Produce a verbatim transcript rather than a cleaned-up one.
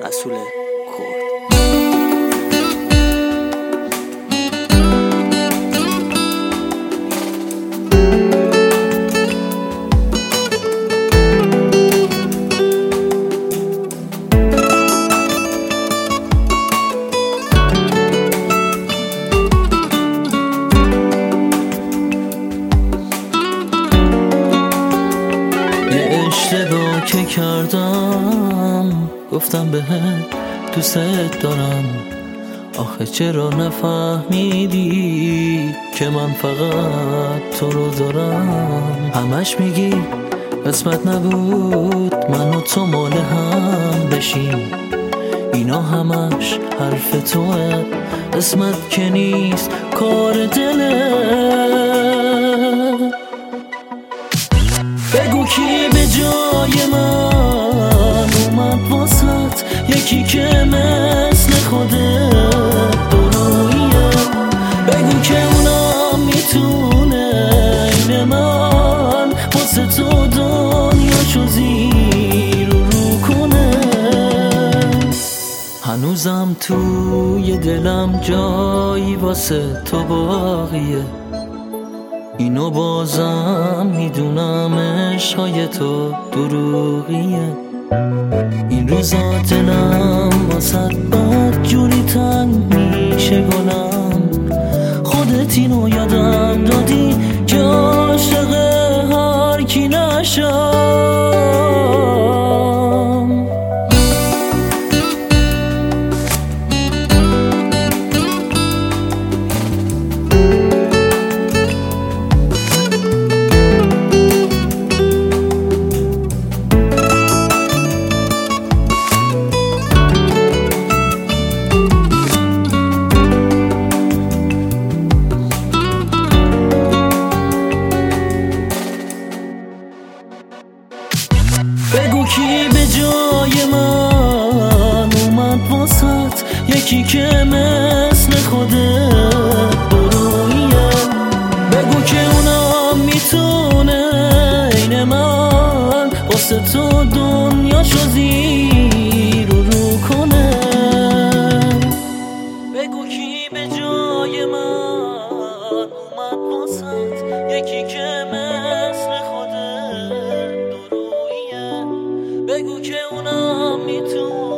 رسول کرد. اشتباه که کردم گفتم بهت دوست دارم، آخه چرا نفهمیدی که من فقط تو رو دارم. همش میگی قسمت نبود من و تو مال هم بشیم، اینا همش حرف توه، قسمت که نیست کار دله. بگو کی به جای من اومد واسط، یکی که مثل خودت درویه. بگو که اونم میتونه این من واسه تو دنیاشو زیر و رو کنه. هنوزم توی دلم جایی واسه تو باقیه، اینو بازم میدونم عشقای تو دروغیه. این روزا دلم واسه بد جوری تنگ میشه گلم، خودت اینو یادم دادی که عاشق هر کی نشم. بگو کی به جای من اومد واسط، یکی که مثل خودت درویه. بگو که اونم میتونه این من واسه تو دنیاشو زیر و رو کنه. بگو کی به جای من اومد واسط، یکی که مثل خودت. بگو که اونم میتونه